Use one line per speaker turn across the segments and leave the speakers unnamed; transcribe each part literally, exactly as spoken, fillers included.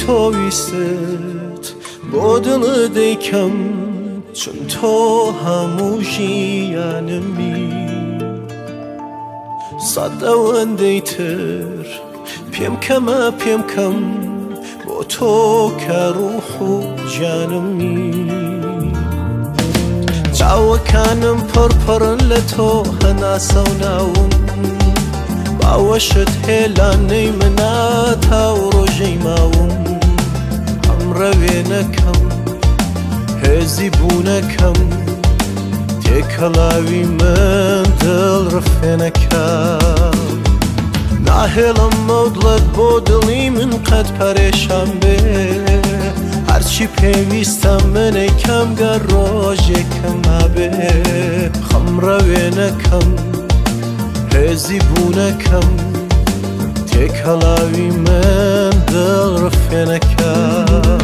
تۆ ویست بۆ دڵت دەیکەم چون تۆ هەموو ژیانمی سەد ئەوەندەی تر پێم کەمە پێم کەم بۆ تۆ کە ڕوح و جانمی چاوەکانم پڕپڕن لە تۆ هەناسە و ناوم باوەشت هێلانەی منە تاو ڕۆژەی ماوم ئەم ڕەوێنەکەم هێزی بوونەکەم تێکەڵاوی من دڵ ڕفێنەکەم ناهێڵم مەودڵت بۆ دڵی من قەت پەرێشان بێ هەرچی پێویستە منەی کەم گەر ڕۆژێکم هەبێ خەم ڕەوێنەکەم هێزی بوونەکەم تێکەڵاوی من دڵ ڕفێنەکەم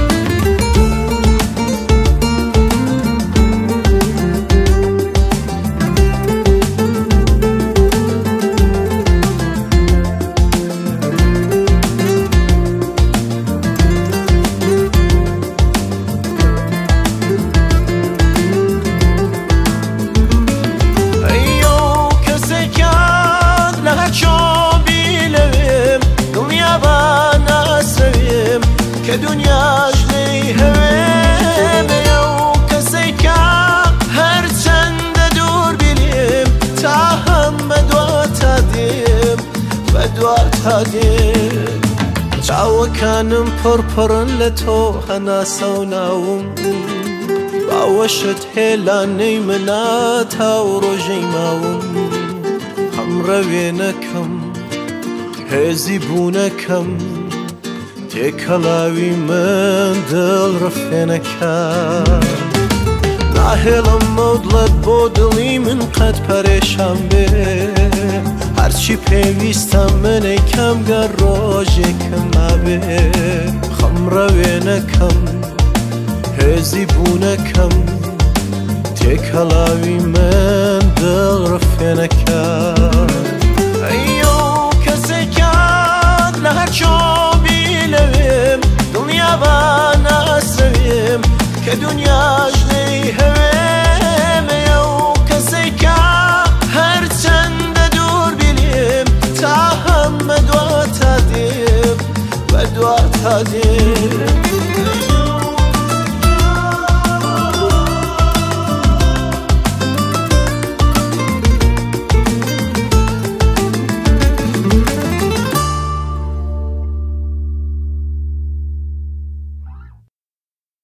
دنیاش لی هویم یو کسی که هر چند دور بینیم تا هم بدوات هدیم بدوات هدیم چاوەکانم پڕپڕن لە تۆ هەناسە و ناوم باوەشت هێلانەی منە تاو ڕۆژەی ماوم هەم ڕەوێنەکەم هێزی بوونەکەم تێکەڵاوی من دڵ ڕفێنەکەم ناهێڵم مەودڵت بۆ دڵی من قەت پەرێشان بێ هەرچی پێویستە منەی کەم گەر ڕۆژێکم هەبێ خەم ڕەوێنەکەم هێزی بوونەکەم تێکەڵاوی من دڵ ڕفێنەکەم ئەیۆ کەسێکات لە هەر چۆ